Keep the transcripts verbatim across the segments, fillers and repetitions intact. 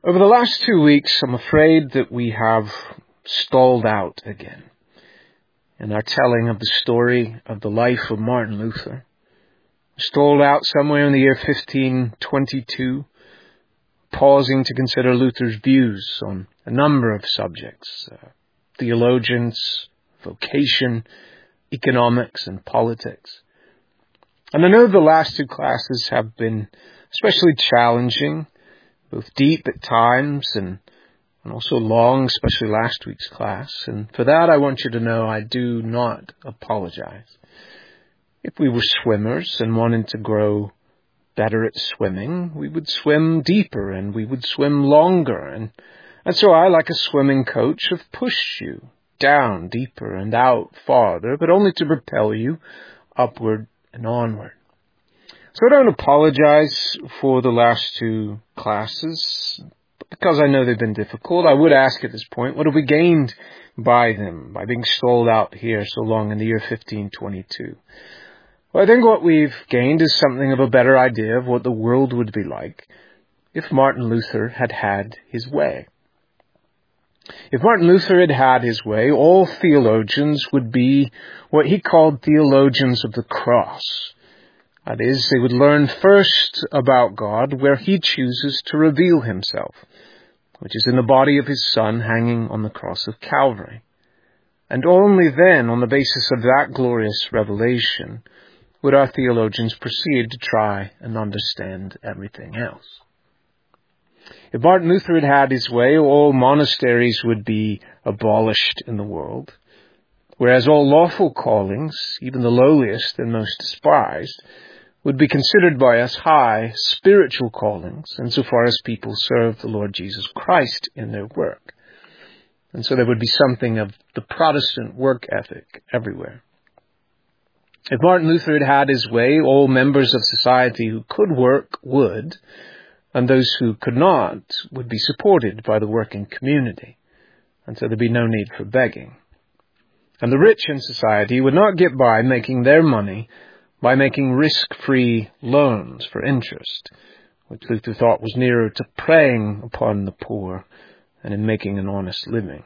Over the last two weeks, I'm afraid that we have stalled out again in our telling of the story of the life of Martin Luther. Stalled out somewhere in the year fifteen twenty-two, pausing to consider Luther's views on a number of subjects, uh, theologians, vocation, economics, and politics. And I know the last two classes have been especially challenging, both deep at times and, and also long, especially last week's class. And for that, I want you to know I do not apologize. If we were swimmers and wanted to grow better at swimming, we would swim deeper and we would swim longer. And, and so I, like a swimming coach, have pushed you down deeper and out farther, but only to propel you upward and onward. So I don't apologize for the last two classes, because I know they've been difficult. I would ask at this point, what have we gained by them, by being stalled out here so long in the year fifteen twenty-two? Well, I think what we've gained is something of a better idea of what the world would be like if Martin Luther had had his way. If Martin Luther had had his way, all theologians would be what he called theologians of the cross. That is, they would learn first about God where he chooses to reveal himself, which is in the body of his Son hanging on the cross of Calvary. And only then, on the basis of that glorious revelation, would our theologians proceed to try and understand everything else. If Martin Luther had had his way, all monasteries would be abolished in the world, whereas all lawful callings, even the lowliest and most despised, would be considered by us high spiritual callings, insofar as people serve the Lord Jesus Christ in their work. And so there would be something of the Protestant work ethic everywhere. If Martin Luther had had his way, all members of society who could work would, and those who could not would be supported by the working community. And so there'd be no need for begging. And the rich in society would not get by making their money by making risk-free loans for interest, which Luther thought was nearer to preying upon the poor than in making an honest living.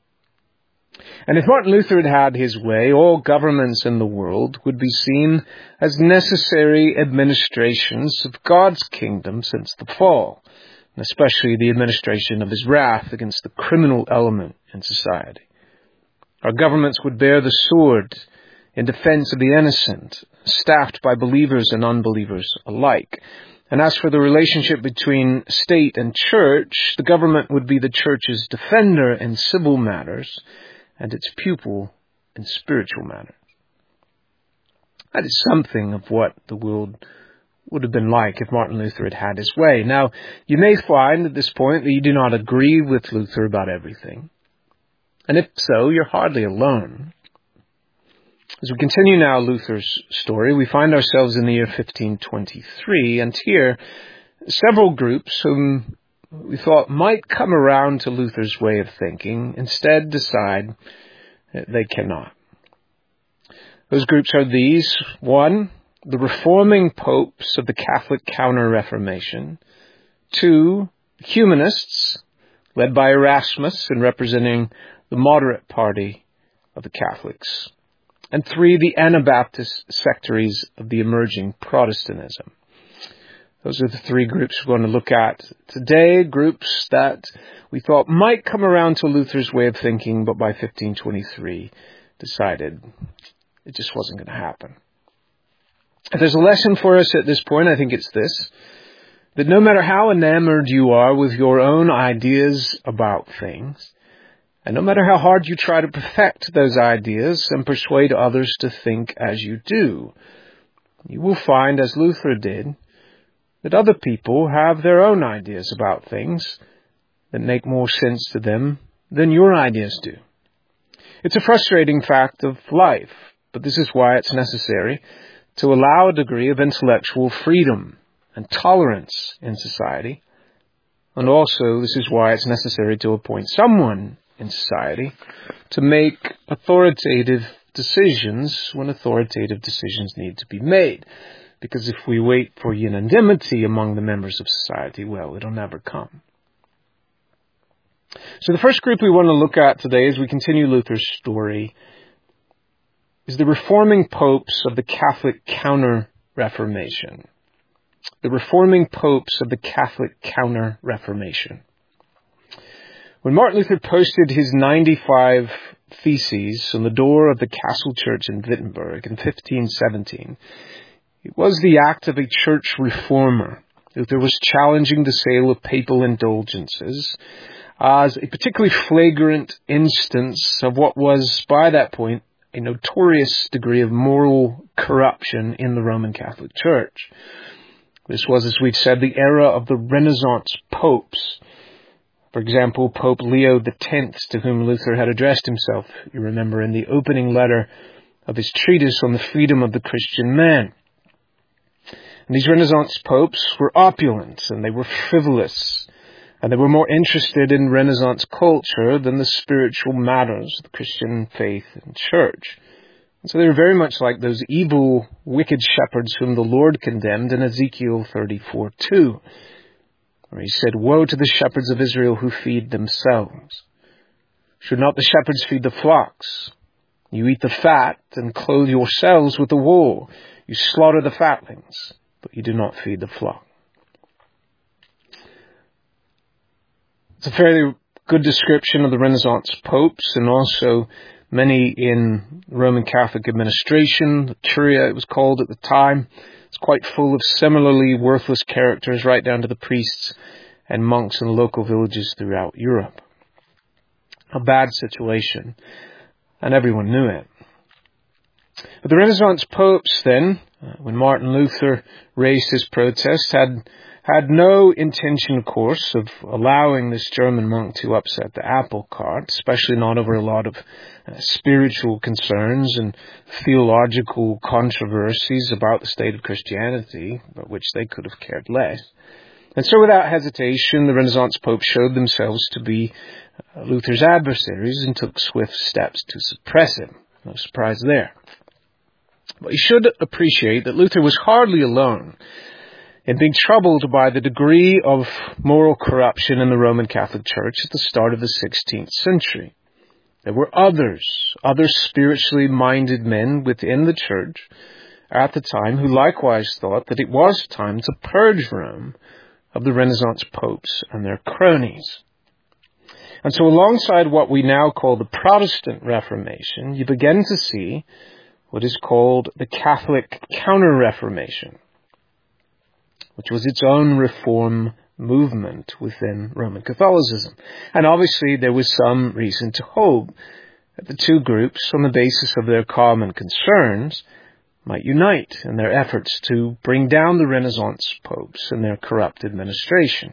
And if Martin Luther had had his way, all governments in the world would be seen as necessary administrations of God's kingdom since the fall, and especially the administration of his wrath against the criminal element in society. Our governments would bear the sword in defense of the innocent, staffed by believers and unbelievers alike. And as for the relationship between state and church, the government would be the church's defender in civil matters and its pupil in spiritual matters. That is something of what the world would have been like if Martin Luther had had his way. Now, you may find at this point that you do not agree with Luther about everything. And if so, you're hardly alone. As we continue now Luther's story, we find ourselves in the year fifteen twenty-three, and here several groups whom we thought might come around to Luther's way of thinking instead decide that they cannot. Those groups are these: one, the reforming popes of the Catholic Counter-Reformation; two, humanists, led by Erasmus and representing the moderate party of the Catholics; and three, the Anabaptist sectaries of the emerging Protestantism. Those are the three groups we're going to look at today, groups that we thought might come around to Luther's way of thinking, but by fifteen twenty-three decided it just wasn't going to happen. If there's a lesson for us at this point, I think it's this: that no matter how enamored you are with your own ideas about things, and no matter how hard you try to perfect those ideas and persuade others to think as you do, you will find, as Luther did, that other people have their own ideas about things that make more sense to them than your ideas do. It's a frustrating fact of life, but this is why it's necessary to allow a degree of intellectual freedom and tolerance in society. And also, this is why it's necessary to appoint someone in society to make authoritative decisions when authoritative decisions need to be made. Because if we wait for unanimity among the members of society, well, it'll never come. So the first group we want to look at today as we continue Luther's story is the reforming popes of the Catholic Counter-Reformation. The reforming popes of the Catholic Counter-Reformation. When Martin Luther posted his ninety-five theses on the door of the Castle Church in Wittenberg in fifteen seventeen, it was the act of a church reformer. Luther was challenging the sale of papal indulgences as a particularly flagrant instance of what was, by that point, a notorious degree of moral corruption in the Roman Catholic Church. This was, as we've said, the era of the Renaissance popes. For example, Pope Leo the tenth, to whom Luther had addressed himself, you remember, in the opening letter of his treatise on the freedom of the Christian man. And these Renaissance popes were opulent, and they were frivolous, and they were more interested in Renaissance culture than the spiritual matters of the Christian faith and church. And so they were very much like those evil, wicked shepherds whom the Lord condemned in Ezekiel thirty-four two. Where he said, "Woe to the shepherds of Israel who feed themselves. Should not the shepherds feed the flocks? You eat the fat and clothe yourselves with the wool. You slaughter the fatlings, but you do not feed the flock." It's a fairly good description of the Renaissance popes and also many in Roman Catholic administration. The Curia, it was called at the time. It's quite full of similarly worthless characters, right down to the priests and monks in local villages throughout Europe. A bad situation, and everyone knew it. But the Renaissance popes then, when Martin Luther raised his protest, had had no intention, of course, of allowing this German monk to upset the apple cart, especially not over a lot of uh, spiritual concerns and theological controversies about the state of Christianity, about which they could have cared less. And so without hesitation, the Renaissance popes showed themselves to be uh, Luther's adversaries and took swift steps to suppress him. No surprise there. But you should appreciate that Luther was hardly alone in being troubled by the degree of moral corruption in the Roman Catholic Church at the start of the sixteenth century. There were others, other spiritually minded men within the church at the time who likewise thought that it was time to purge Rome of the Renaissance popes and their cronies. And so alongside what we now call the Protestant Reformation, you begin to see what is called the Catholic Counter-Reformation, which was its own reform movement within Roman Catholicism. And obviously there was some reason to hope that the two groups, on the basis of their common concerns, might unite in their efforts to bring down the Renaissance popes and their corrupt administration.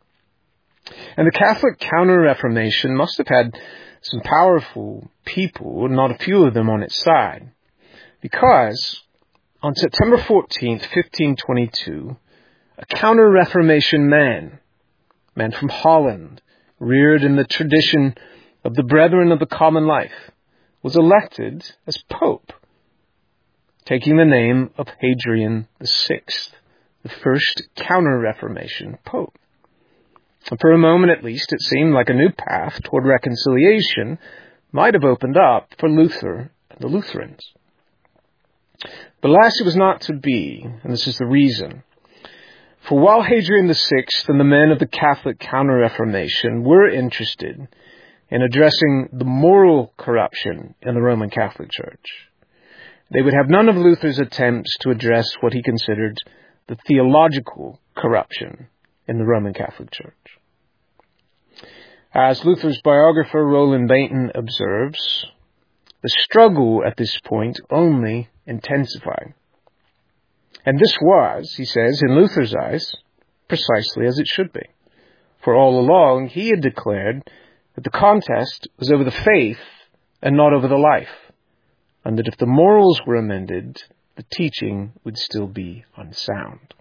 And the Catholic Counter-Reformation must have had some powerful people, not a few of them on its side, because on September fourteenth, fifteen twenty-two, a Counter-Reformation man, man from Holland, reared in the tradition of the Brethren of the Common Life, was elected as Pope, taking the name of Hadrian the Sixth, the first Counter-Reformation Pope. And for a moment at least, it seemed like a new path toward reconciliation might have opened up for Luther and the Lutherans. But alas, it was not to be, and this is the reason. For while Hadrian the Sixth and the men of the Catholic Counter-Reformation were interested in addressing the moral corruption in the Roman Catholic Church, they would have none of Luther's attempts to address what he considered the theological corruption in the Roman Catholic Church. As Luther's biographer Roland Bainton observes, the struggle at this point only intensified. And this was, he says, in Luther's eyes, precisely as it should be. For all along, he had declared that the contest was over the faith and not over the life, and that if the morals were amended, the teaching would still be unsound.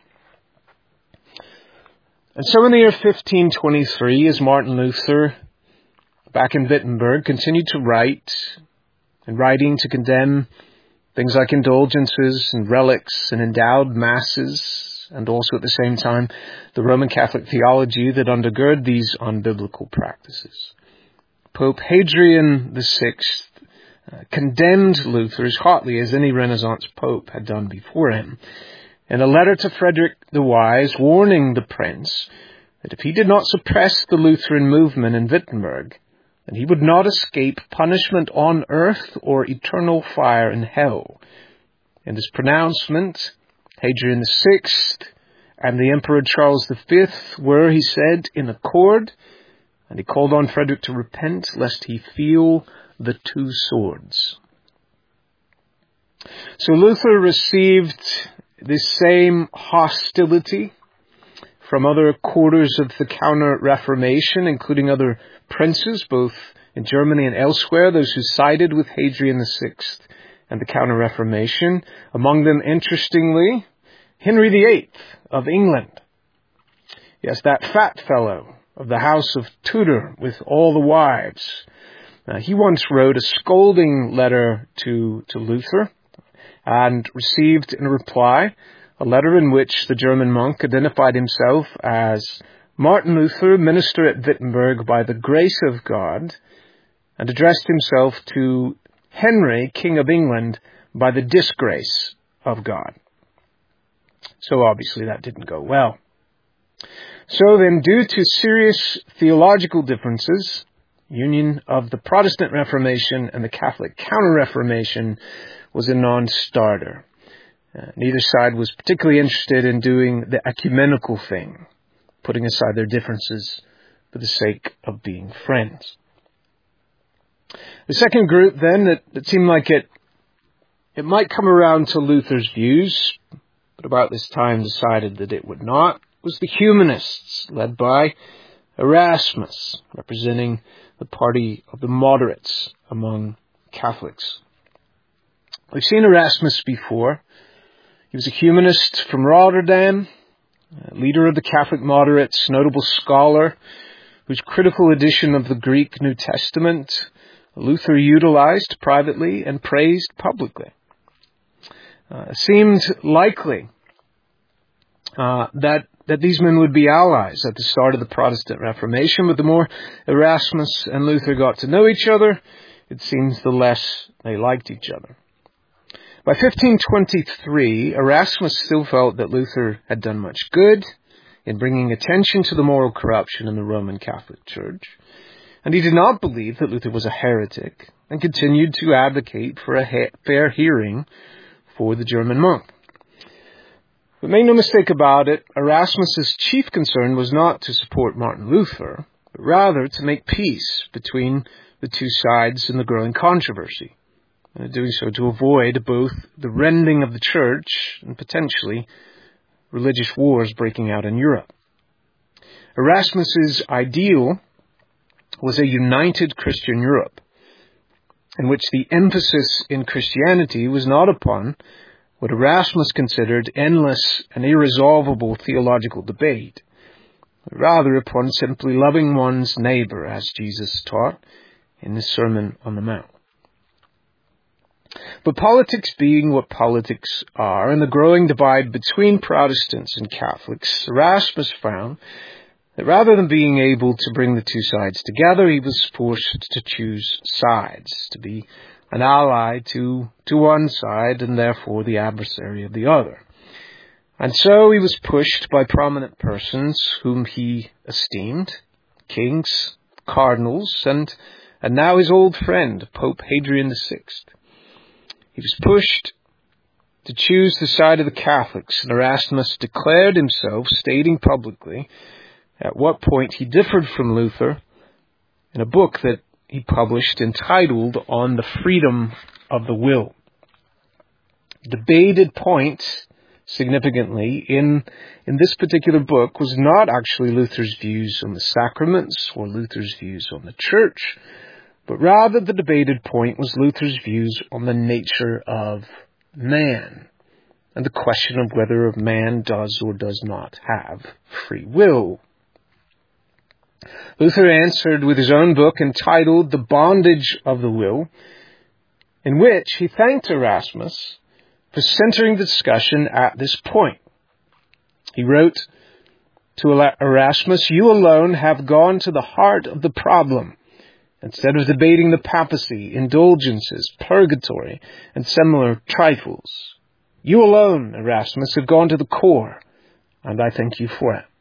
And so in the year fifteen twenty-three, as Martin Luther, back in Wittenberg, continued to write, and writing to condemn things like indulgences and relics and endowed masses and also at the same time the Roman Catholic theology that undergird these unbiblical practices. Pope Hadrian the Sixth uh, condemned Luther as hotly as any Renaissance pope had done before him, in a letter to Frederick the Wise, warning the prince that if he did not suppress the Lutheran movement in Wittenberg, then he would not escape punishment on earth or eternal fire in hell. In this pronouncement, Hadrian the Sixth and the Emperor Charles the Fifth were, he said, in accord, and he called on Frederick to repent lest he feel the two swords. So Luther received this same hostility from other quarters of the Counter-Reformation, including other princes, both in Germany and elsewhere, those who sided with Hadrian the Sixth and the Counter-Reformation. Among them, interestingly, Henry the Eighth of England. Yes, that fat fellow of the House of Tudor with all the wives. Now, he once wrote a scolding letter to, to Luther and received in reply a letter in which the German monk identified himself as Martin Luther, minister at Wittenberg by the grace of God, and addressed himself to Henry, King of England, by the disgrace of God. So obviously that didn't go well. So then, due to serious theological differences, union of the Protestant Reformation and the Catholic Counter-Reformation was a non-starter. Uh, neither side was particularly interested in doing the ecumenical thing, putting aside their differences for the sake of being friends. The second group, then, that, that seemed like it, it might come around to Luther's views, but about this time decided that it would not, was the humanists, led by Erasmus, representing the party of the moderates among Catholics. We've seen Erasmus before. He was a humanist from Rotterdam, leader of the Catholic moderates, notable scholar, whose critical edition of the Greek New Testament Luther utilized privately and praised publicly. Uh, it seemed likely uh, that that these men would be allies at the start of the Protestant Reformation, but the more Erasmus and Luther got to know each other, it seems the less they liked each other. By fifteen twenty-three, Erasmus still felt that Luther had done much good in bringing attention to the moral corruption in the Roman Catholic Church, and he did not believe that Luther was a heretic, and continued to advocate for a he- fair hearing for the German monk. But make no mistake about it, Erasmus's chief concern was not to support Martin Luther, but rather to make peace between the two sides in the growing controversy, and doing so to avoid both the rending of the church and potentially religious wars breaking out in Europe. Erasmus's ideal was a united Christian Europe, in which the emphasis in Christianity was not upon what Erasmus considered endless and irresolvable theological debate, but rather upon simply loving one's neighbor, as Jesus taught in the Sermon on the Mount. But politics being what politics are, and the growing divide between Protestants and Catholics, Erasmus found that rather than being able to bring the two sides together, he was forced to choose sides, to be an ally to, to one side and therefore the adversary of the other. And so he was pushed by prominent persons whom he esteemed, kings, cardinals, and, and now his old friend, Pope Hadrian the Sixth. He was pushed to choose the side of the Catholics, and Erasmus declared himself, stating publicly at what point he differed from Luther in a book that he published entitled On the Freedom of the Will. Debated point, significantly, in, in this particular book was not actually Luther's views on the sacraments or Luther's views on the church, but rather the debated point was Luther's views on the nature of man and the question of whether a man does or does not have free will. Luther answered with his own book entitled The Bondage of the Will, in which he thanked Erasmus for centering the discussion at this point. He wrote to Erasmus, "You alone have gone to the heart of the problem. Instead of debating the papacy, indulgences, purgatory, and similar trifles, you alone, Erasmus, have gone to the core, and I thank you for it."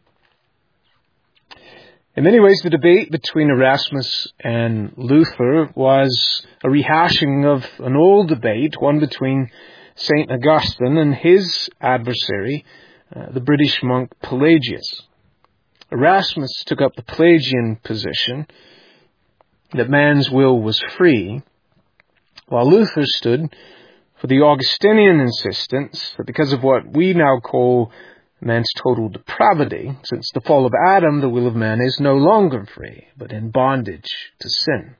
In many ways, the debate between Erasmus and Luther was a rehashing of an old debate, one between Saint Augustine and his adversary, uh, the British monk Pelagius. Erasmus took up the Pelagian position that man's will was free, while Luther stood for the Augustinian insistence that because of what we now call man's total depravity, since the fall of Adam, the will of man is no longer free, but in bondage to sin.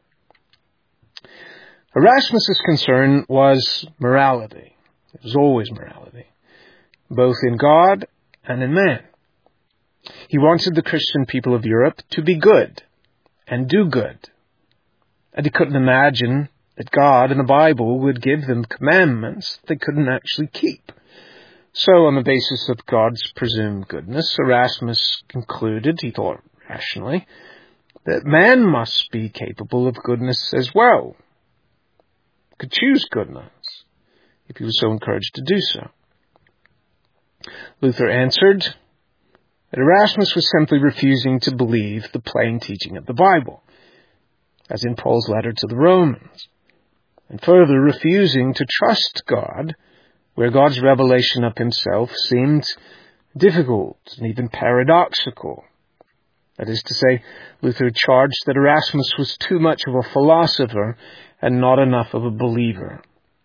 Erasmus's concern was morality. It was always morality, both in God and in man. He wanted the Christian people of Europe to be good and do good. And he couldn't imagine that God and the Bible would give them commandments they couldn't actually keep. So, on the basis of God's presumed goodness, Erasmus concluded, he thought rationally, that man must be capable of goodness as well. Could choose goodness, if he was so encouraged to do so. Luther answered that Erasmus was simply refusing to believe the plain teaching of the Bible, as in Paul's letter to the Romans, and further refusing to trust God where God's revelation of himself seemed difficult and even paradoxical. That is to say, Luther charged that Erasmus was too much of a philosopher and not enough of a believer.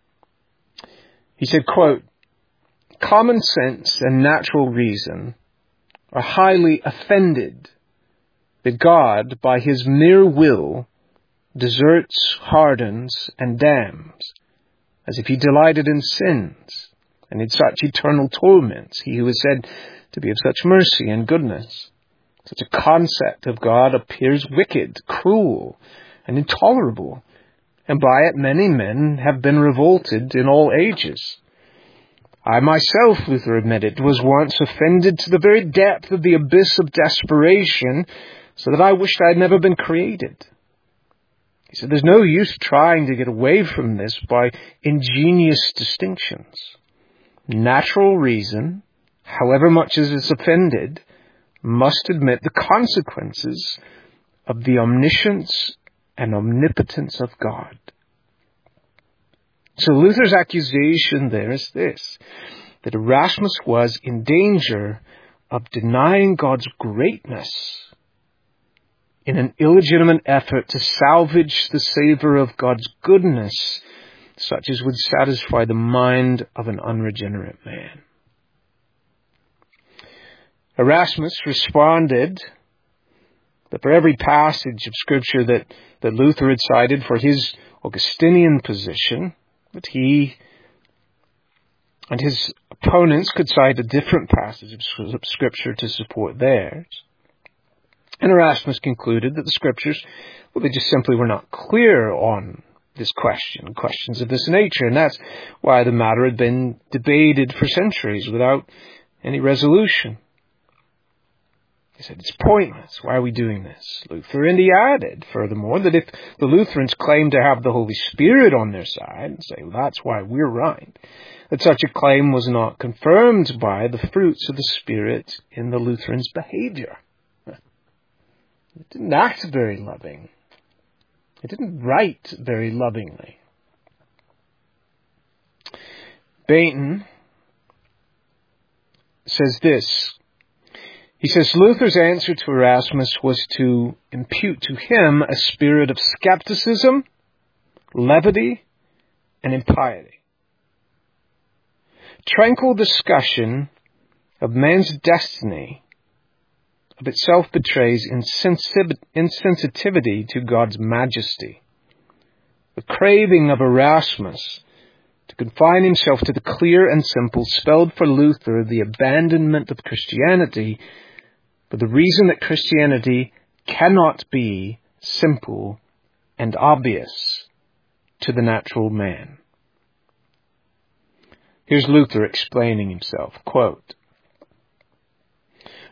He said, quote, "Common sense and natural reason are highly offended that God, by his mere will, deserts, hardens, and damns, as if he delighted in sins, and in such eternal torments, he who is said to be of such mercy and goodness. Such a concept of God appears wicked, cruel, and intolerable, and by it many men have been revolted in all ages. I myself," Luther admitted, "was once offended to the very depth of the abyss of desperation, so that I wished I had never been created." He said, "There's no use trying to get away from this by ingenious distinctions. Natural reason, however much it is offended, must admit the consequences of the omniscience and omnipotence of God." So Luther's accusation there is this, that Erasmus was in danger of denying God's greatness in an illegitimate effort to salvage the savor of God's goodness, such as would satisfy the mind of an unregenerate man. Erasmus responded that for every passage of Scripture that, that Luther had cited for his Augustinian position, that he and his opponents could cite a different passage of Scripture to support theirs. And Erasmus concluded that the Scriptures, well, they just simply were not clear on this question, questions of this nature, and that's why the matter had been debated for centuries without any resolution. He said, "It's pointless. Why are we doing this, Luther?" And he added, furthermore, that if the Lutherans claim to have the Holy Spirit on their side, and say, well, that's why we're right, that such a claim was not confirmed by the fruits of the Spirit in the Lutherans' behavior. It didn't act very loving. It didn't write very lovingly. Bainton says this. He says, Luther's answer to Erasmus was to impute to him a spirit of skepticism, levity, and impiety. Tranquil discussion of man's destiny of itself betrays insensitivity to God's majesty. The craving of Erasmus to confine himself to the clear and simple spelled for Luther the abandonment of Christianity for the reason that Christianity cannot be simple and obvious to the natural man. Here's Luther explaining himself, quote,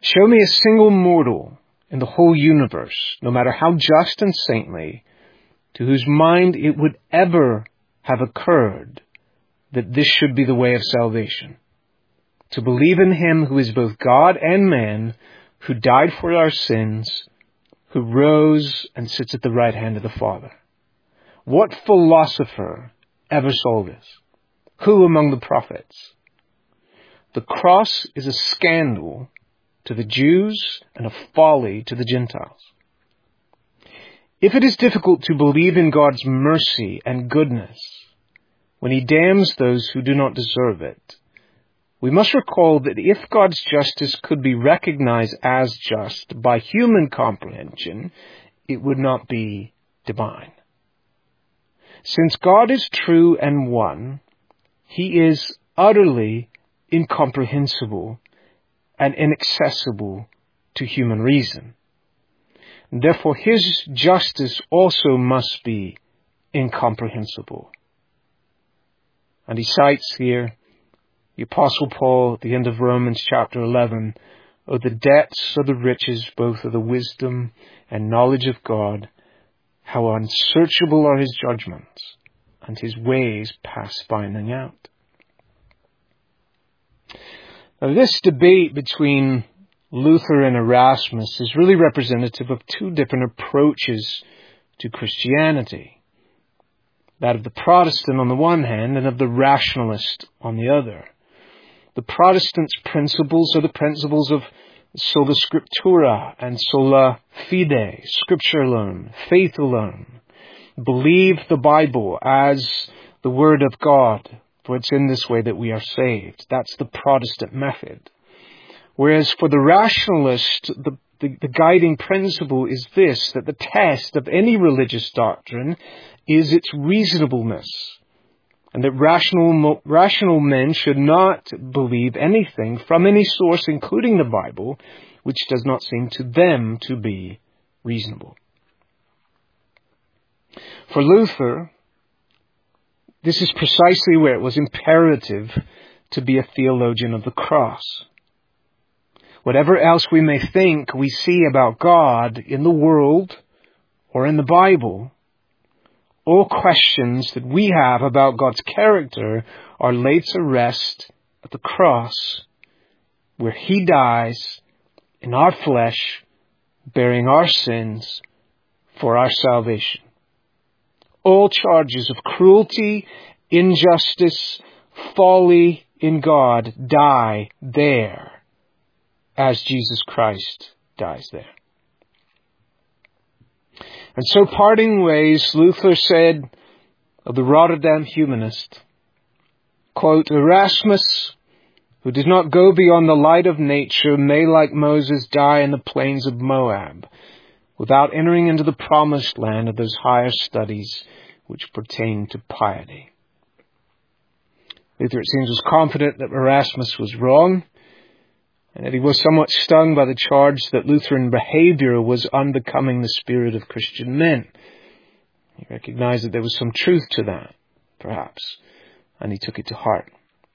Show me a single mortal in the whole universe, no matter how just and saintly, to whose mind it would ever have occurred that this should be the way of salvation. To believe in him who is both God and man, who died for our sins, who rose and sits at the right hand of the Father. What philosopher ever saw this? Who among the prophets? The cross is a scandal to the Jews and a folly to the Gentiles. If it is difficult to believe in God's mercy and goodness when he damns those who do not deserve it, we must recall that if God's justice could be recognized as just by human comprehension, it would not be divine. Since God is true and one, he is utterly incomprehensible and inaccessible to human reason. And therefore, his justice also must be incomprehensible. And he cites here the Apostle Paul at the end of Romans chapter eleven, "Oh, the depths of the riches, both of the wisdom and knowledge of God, how unsearchable are his judgments, and his ways past finding out." Now, this debate between Luther and Erasmus is really representative of two different approaches to Christianity. That of the Protestant on the one hand, and of the rationalist on the other. The Protestant's principles are the principles of sola scriptura and sola fide, scripture alone, faith alone. Believe the Bible as the Word of God, for it's in this way that we are saved. That's the Protestant method. Whereas for the rationalist, the, the, the guiding principle is this, that the test of any religious doctrine is its reasonableness. And that rational, rational men should not believe anything from any source, including the Bible, which does not seem to them to be reasonable. For Luther, this is precisely where it was imperative to be a theologian of the cross. Whatever else we may think we see about God in the world or in the Bible, all questions that we have about God's character are laid to rest at the cross, where he dies in our flesh, bearing our sins for our salvation. All charges of cruelty, injustice, folly in God die there, as Jesus Christ dies there. And so, parting ways, Luther said of the Rotterdam humanist, quote, "Erasmus, who does not go beyond the light of nature, may, like Moses, die in the plains of Moab, without entering into the promised land of those higher studies which pertain to piety." Luther, it seems, was confident that Erasmus was wrong, and that he was somewhat stung by the charge that Lutheran behavior was unbecoming the spirit of Christian men. He recognized that there was some truth to that, perhaps, and he took it to heart.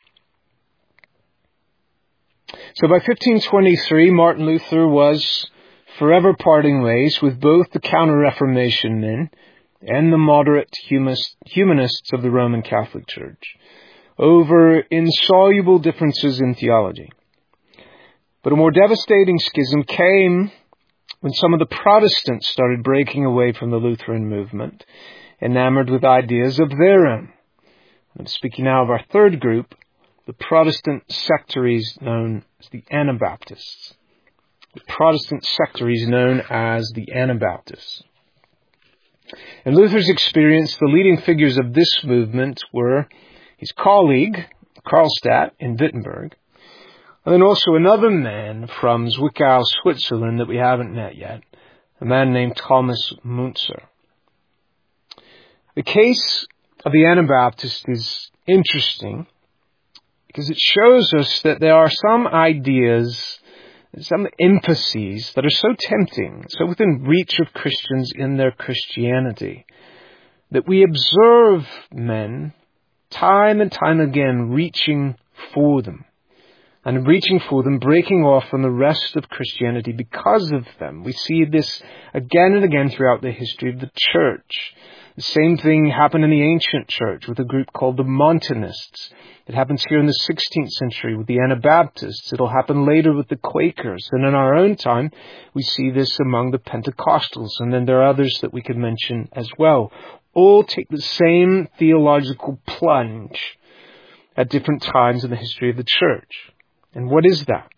So by fifteen twenty-three, Martin Luther was forever parting ways with both the Counter-Reformation men and the moderate humanists of the Roman Catholic Church over insoluble differences in theology. But a more devastating schism came when some of the Protestants started breaking away from the Lutheran movement, enamored with ideas of their own. I'm speaking now of our third group, the Protestant sectaries known as the Anabaptists. The Protestant sectaries known as the Anabaptists. In Luther's experience, the leading figures of this movement were his colleague, Karlstadt in Wittenberg, and then also another man from Zwickau, Switzerland that we haven't met yet, a man named Thomas Müntzer. The case of the Anabaptist is interesting because it shows us that there are some ideas, some emphases that are so tempting, so within reach of Christians in their Christianity, that we observe men time and time again reaching for them. and reaching for them, breaking off from the rest of Christianity because of them. We see this again and again throughout the history of the church. The same thing happened in the ancient church with a group called the Montanists. It happens here in the sixteenth century with the Anabaptists. It'll happen later with the Quakers. And in our own time, we see this among the Pentecostals. And then there are others that we could mention as well. All take the same theological plunge at different times in the history of the church. And what is that?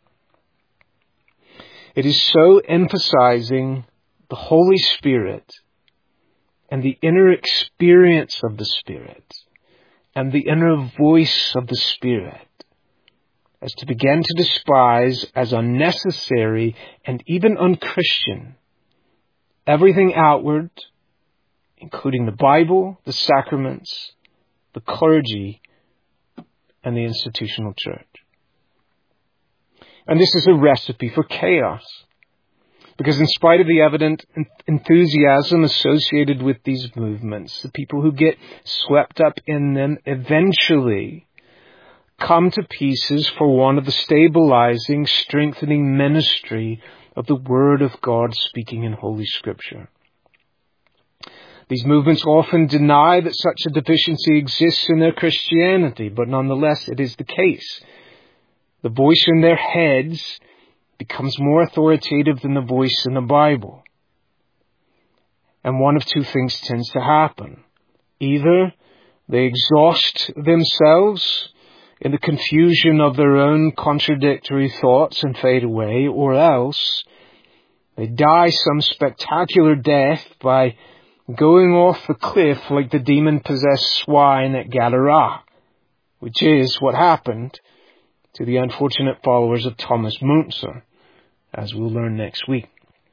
It is so emphasizing the Holy Spirit and the inner experience of the Spirit and the inner voice of the Spirit as to begin to despise as unnecessary and even unchristian everything outward, including the Bible, the sacraments, the clergy, and the institutional church. And this is a recipe for chaos. Because in spite of the evident enthusiasm associated with these movements, the people who get swept up in them eventually come to pieces for want of the stabilizing, strengthening ministry of the Word of God speaking in Holy Scripture. These movements often deny that such a deficiency exists in their Christianity, but nonetheless it is the case. The voice in their heads becomes more authoritative than the voice in the Bible. And one of two things tends to happen. Either they exhaust themselves in the confusion of their own contradictory thoughts and fade away, or else they die some spectacular death by going off the cliff like the demon-possessed swine at Gadara, which is what happened to the unfortunate followers of Thomas Müntzer, as we'll learn next week.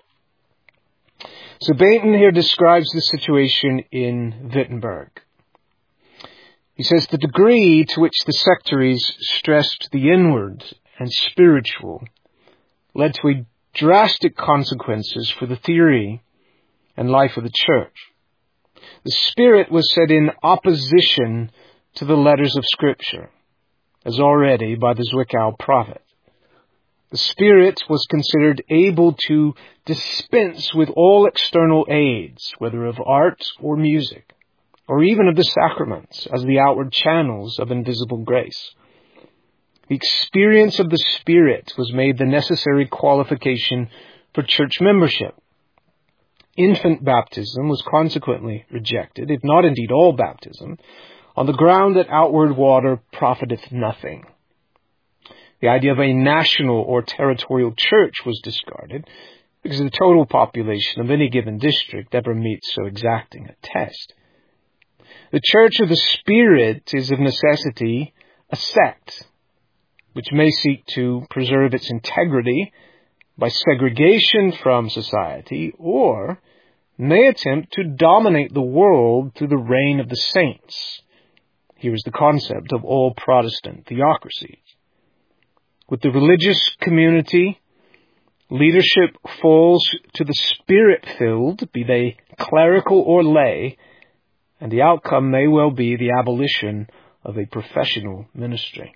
So Bainton here describes the situation in Wittenberg. He says the degree to which the sectaries stressed the inward and spiritual led to a drastic consequences for the theory and life of the church. The Spirit was set in opposition to the letters of Scripture, as already by the Zwickau prophet. The Spirit was considered able to dispense with all external aids, whether of art or music, or even of the sacraments, as the outward channels of invisible grace. The experience of the Spirit was made the necessary qualification for church membership. Infant baptism was consequently rejected, if not indeed all baptism, on the ground that outward water profiteth nothing. The idea of a national or territorial church was discarded because the total population of any given district never meets so exacting a test. The Church of the Spirit is of necessity a sect, which may seek to preserve its integrity by segregation from society, or may attempt to dominate the world through the reign of the saints. Here is the concept of all Protestant theocracies. With the religious community, leadership falls to the Spirit-filled, be they clerical or lay, and the outcome may well be the abolition of a professional ministry.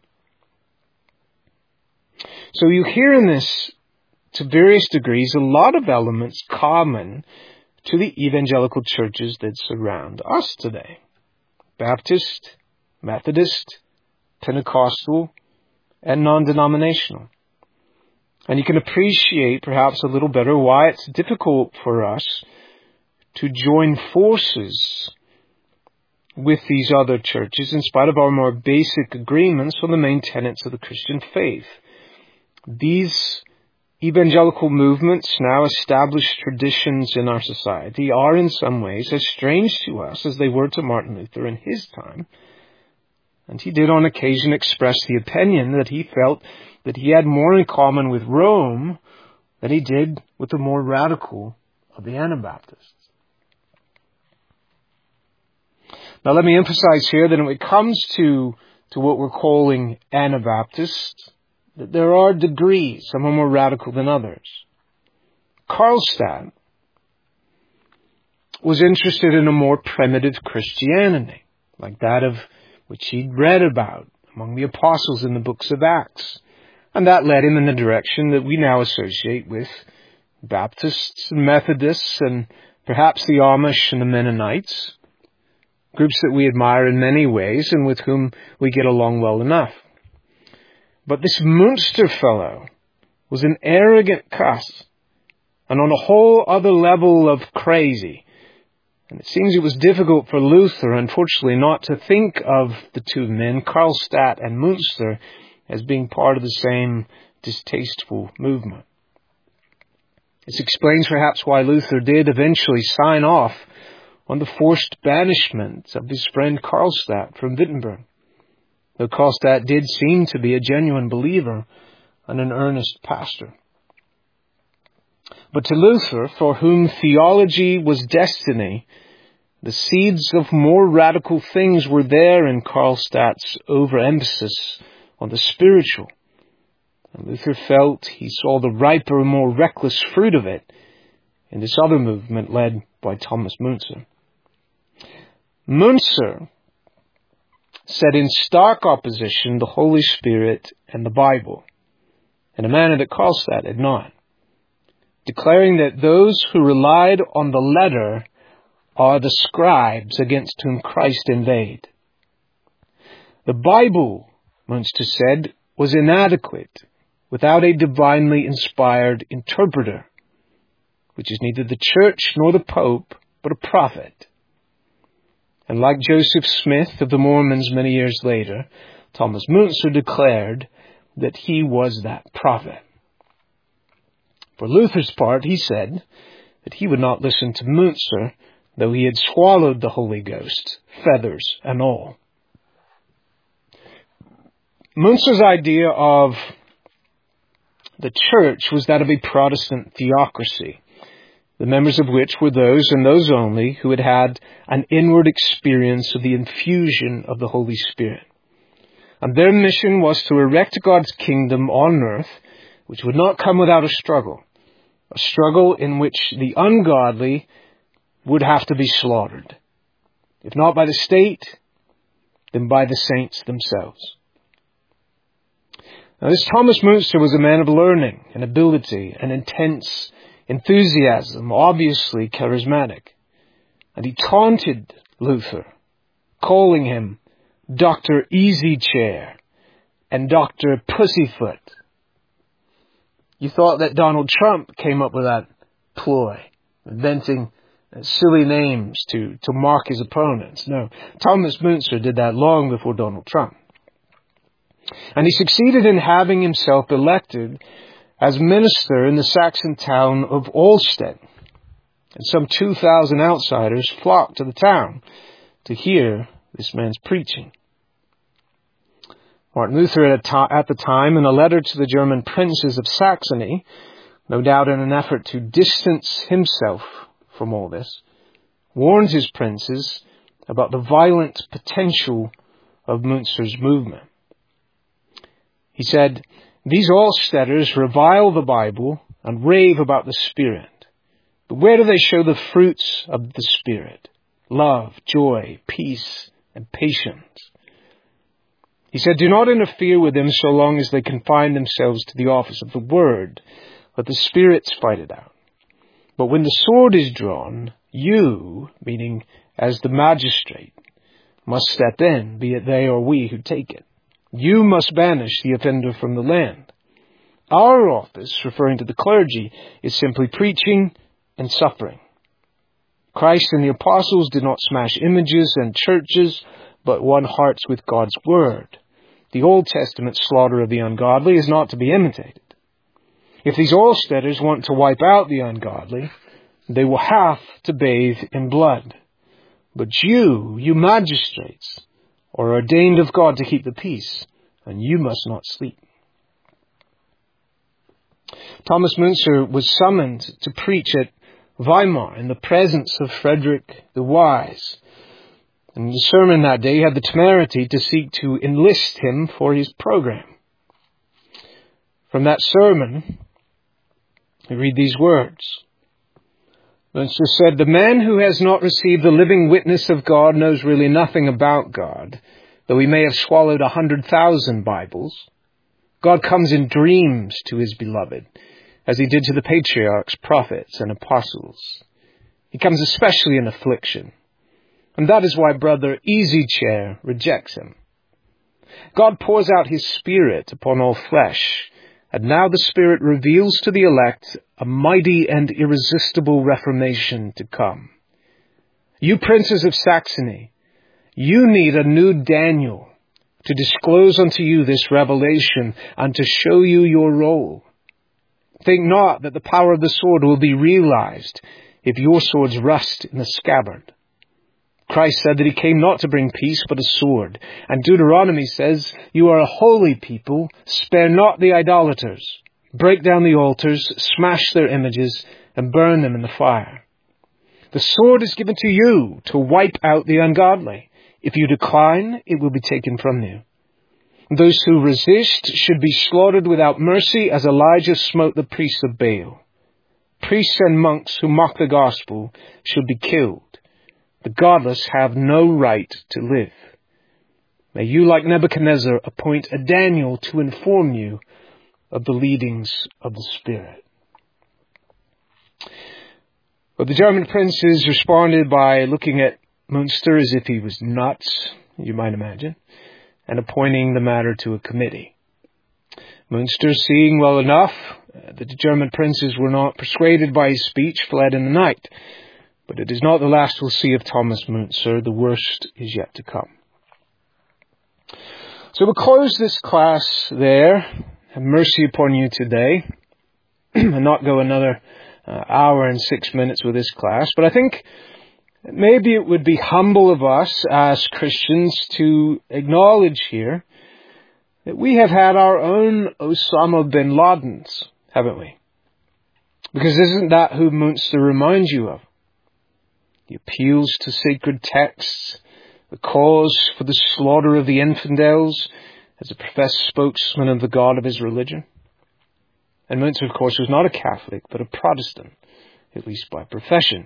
So you hear in this, to various degrees, a lot of elements common to the evangelical churches that surround us today. Baptist, Methodist, Pentecostal, and non-denominational. And you can appreciate perhaps a little better why it's difficult for us to join forces with these other churches in spite of our more basic agreements on the main tenets of the Christian faith. These evangelical movements, now established traditions in our society, are in some ways as strange to us as they were to Martin Luther in his time. And he did on occasion express the opinion that he felt that he had more in common with Rome than he did with the more radical of the Anabaptists. Now let me emphasize here that when it comes to, to what we're calling Anabaptists, that there are degrees, some are more radical than others. Karlstadt was interested in a more primitive Christianity, like that of which he'd read about among the apostles in the books of Acts, And that led him in the direction that we now associate with Baptists and Methodists and perhaps the Amish and the Mennonites, groups that we admire in many ways and with whom we get along well enough. But this Münster fellow was an arrogant cuss and on a whole other level of crazy. And it seems it was difficult for Luther, unfortunately, not to think of the two men, Karlstadt and Münster, as being part of the same distasteful movement. This explains perhaps why Luther did eventually sign off on the forced banishment of his friend Karlstadt from Wittenberg, though Karlstadt did seem to be a genuine believer and an earnest pastor. But to Luther, for whom theology was destiny, the seeds of more radical things were there in Karlstadt's overemphasis on the spiritual. And Luther felt he saw the riper and more reckless fruit of it in this other movement led by Thomas Münzer. Münzer set in stark opposition the Holy Spirit and the Bible, in a manner that Karlstadt had not, declaring that those who relied on the letter are the scribes against whom Christ inveighed. The Bible, Münster said, was inadequate without a divinely inspired interpreter, which is neither the church nor the Pope, but a prophet. And like Joseph Smith of the Mormons many years later, Thomas Münzer declared that he was that prophet. For Luther's part, he said that he would not listen to Münzer, though he had swallowed the Holy Ghost, feathers and all. Münzer's idea of the church was that of a Protestant theocracy, the members of which were those and those only who had had an inward experience of the infusion of the Holy Spirit. And their mission was to erect God's kingdom on earth, which would not come without a struggle, a struggle in which the ungodly would have to be slaughtered, if not by the state, then by the saints themselves. Now, this Thomas Münzer was a man of learning and ability and intense enthusiasm, obviously charismatic. And he taunted Luther, calling him Doctor Easy Chair and Doctor Pussyfoot. You thought that Donald Trump came up with that ploy, inventing silly names to, to mark his opponents. No, Thomas Münzer did that long before Donald Trump. And he succeeded in having himself elected as minister in the Saxon town of Olstedt. And some two thousand outsiders flocked to the town to hear this man's preaching. Martin Luther at, to- at the time, in a letter to the German princes of Saxony, no doubt in an effort to distance himself from all this, warned his princes about the violent potential of Münzer's movement. He said, "These Olstetters revile the Bible and rave about the Spirit. But where do they show the fruits of the Spirit? Love, joy, peace, and patience." He said, "Do not interfere with them so long as they confine themselves to the office of the Word. Let the spirits fight it out. But when the sword is drawn, you," meaning as the magistrate, "must step in, be it they or we who take it. You must banish the offender from the land. Our office," referring to the clergy, "is simply preaching and suffering. Christ and the apostles did not smash images and churches, but won hearts with God's word. The Old Testament slaughter of the ungodly is not to be imitated. If these Olstetters want to wipe out the ungodly, they will have to bathe in blood. But you, you magistrates, are ordained of God to keep the peace, and you must not sleep." Thomas Münzer was summoned to preach at Weimar in the presence of Frederick the Wise. And in the sermon that day, he had the temerity to seek to enlist him for his program. From that sermon, we read these words. Münzer said, "The man who has not received the living witness of God knows really nothing about God, though he may have swallowed a hundred thousand Bibles. God comes in dreams to his beloved, as he did to the patriarchs, prophets, and apostles. He comes especially in affliction. And that is why Brother Easy Chair rejects him. God pours out his Spirit upon all flesh, and now the Spirit reveals to the elect a mighty and irresistible reformation to come. You princes of Saxony, you need a new Daniel to disclose unto you this revelation and to show you your role. Think not that the power of the sword will be realized if your swords rust in the scabbard. Christ said that he came not to bring peace, but a sword. And Deuteronomy says, you are a holy people, spare not the idolaters. Break down the altars, smash their images, and burn them in the fire. The sword is given to you to wipe out the ungodly. If you decline, it will be taken from you. Those who resist should be slaughtered without mercy, as Elijah smote the priests of Baal. Priests and monks who mock the gospel should be killed. The godless have no right to live. May you, like Nebuchadnezzar, appoint a Daniel to inform you of the leadings of the Spirit. But the German princes responded by looking at Münster as if he was nuts, you might imagine, and appointing the matter to a committee. Münster, seeing well enough that the German princes were not persuaded by his speech, fled in the night. But it is not the last we'll see of Thomas Münzer. The worst is yet to come. So we'll close this class there. Have mercy upon you today. And not go another uh, hour and six minutes with this class. But I think maybe it would be humble of us as Christians to acknowledge here that we have had our own Osama bin Ladens, haven't we? Because isn't that who Münzer reminds you of? He appeals to sacred texts, the cause for the slaughter of the infidels, as a professed spokesman of the God of his religion. And Münzer, of course, was not a Catholic, but a Protestant, at least by profession.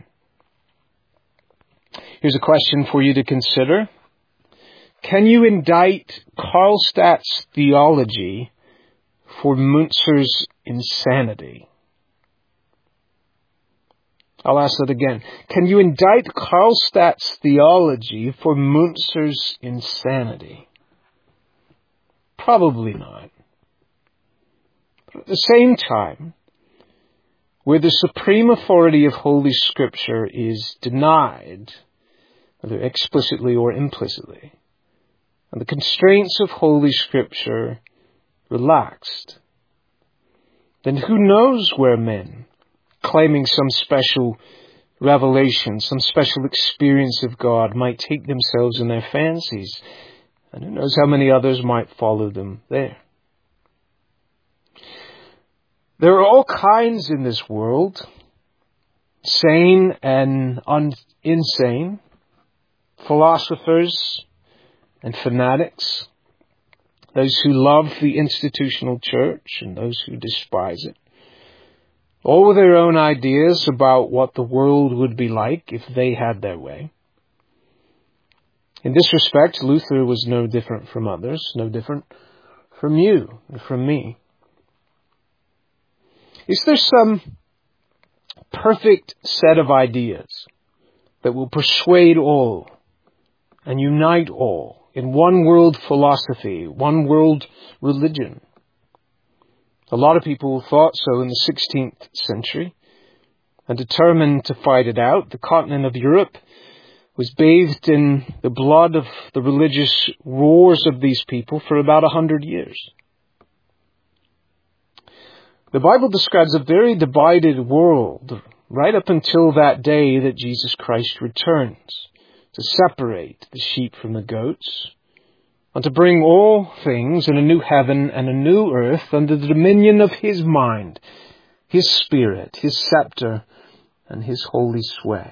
Here's a question for you to consider. Can you indict Karlstadt's theology for Münzer's insanity? I'll ask that again. Can you indict Karlstadt's theology for Münzer's insanity? Probably not. But at the same time, where the supreme authority of Holy Scripture is denied, whether explicitly or implicitly, and the constraints of Holy Scripture relaxed, then who knows where men, claiming some special revelation, some special experience of God, might take themselves in their fancies, and who knows how many others might follow them there. There are all kinds in this world, sane and un- insane, philosophers and fanatics, those who love the institutional church and those who despise it, all with their own ideas about what the world would be like if they had their way. In this respect, Luther was no different from others, no different from you and from me. Is there some perfect set of ideas that will persuade all and unite all in one world philosophy, one world religion? A lot of people thought so in the sixteenth century and determined to fight it out. The continent of Europe was bathed in the blood of the religious wars of these people for about a hundred years. The Bible describes a very divided world right up until that day that Jesus Christ returns to separate the sheep from the goats, and to bring all things in a new heaven and a new earth under the dominion of his mind, his spirit, his scepter, and his holy sway.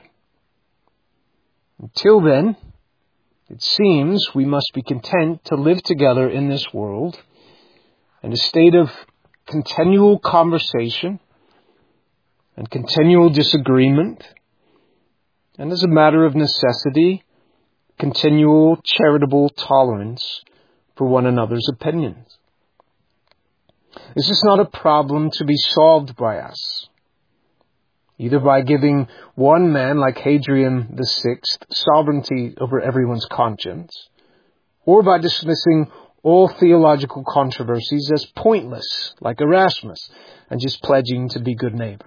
Until then, it seems we must be content to live together in this world in a state of continual conversation and continual disagreement, and as a matter of necessity, continual charitable tolerance for one another's opinions. This is not a problem to be solved by us, either by giving one man like Hadrian the Sixth sovereignty over everyone's conscience, or by dismissing all theological controversies as pointless, like Erasmus, and just pledging to be good neighbors.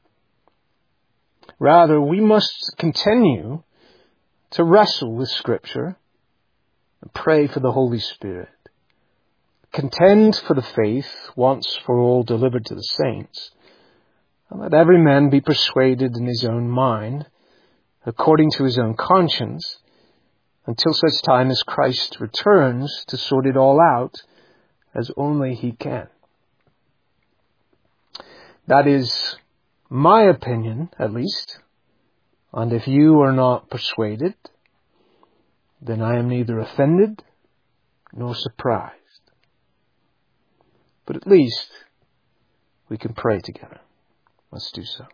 Rather, we must continue to wrestle with Scripture and pray for the Holy Spirit. Contend for the faith once for all delivered to the saints, and let every man be persuaded in his own mind, according to his own conscience, until such time as Christ returns to sort it all out as only he can. That is my opinion, at least, and if you are not persuaded, then I am neither offended nor surprised. But at least we can pray together. Let's do so.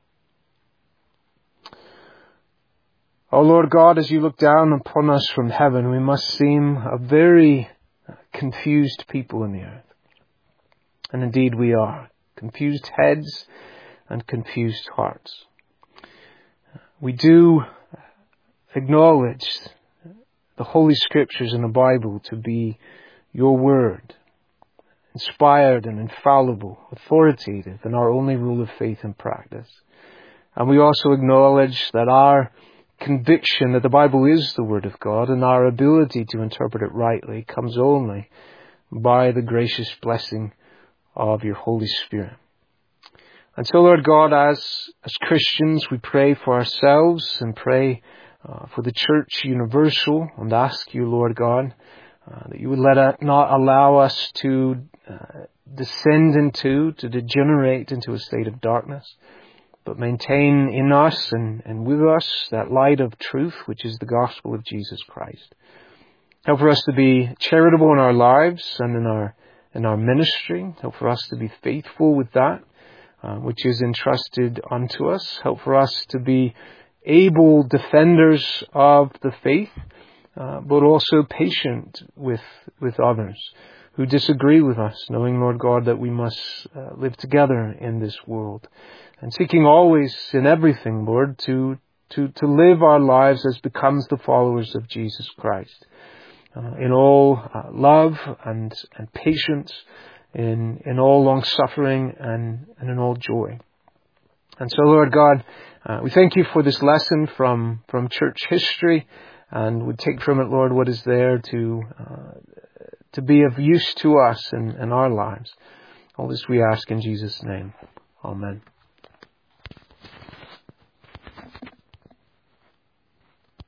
O Lord God, as you look down upon us from heaven, we must seem a very confused people in the earth. And indeed we are. Confused heads and confused hearts. We do acknowledge the Holy Scriptures in the Bible to be your word, inspired and infallible, authoritative, and our only rule of faith and practice. And we also acknowledge that our conviction that the Bible is the Word of God and our ability to interpret it rightly comes only by the gracious blessing of your Holy Spirit. And so, Lord God, as, as Christians, we pray for ourselves and pray uh, for the Church Universal, and ask you, Lord God, uh, that you would let us, not allow us to uh, descend into, to degenerate into a state of darkness, but maintain in us and, and with us that light of truth, which is the gospel of Jesus Christ. Help for us to be charitable in our lives and in our in our ministry. Help for us to be faithful with that uh, which is entrusted unto us. Help for us to be able defenders of the faith, uh, but also patient with with others who disagree with us, knowing, Lord God, that we must uh, live together in this world, and seeking always in everything, Lord, to to to live our lives as becomes the followers of Jesus Christ, uh, in all uh, love and and patience, in in all long suffering and and in all joy. And so, Lord God, uh, we thank you for this lesson from from church history, and we take from it, Lord, what is there to uh, to be of use to us in, in our lives. All this we ask in Jesus' name. Amen.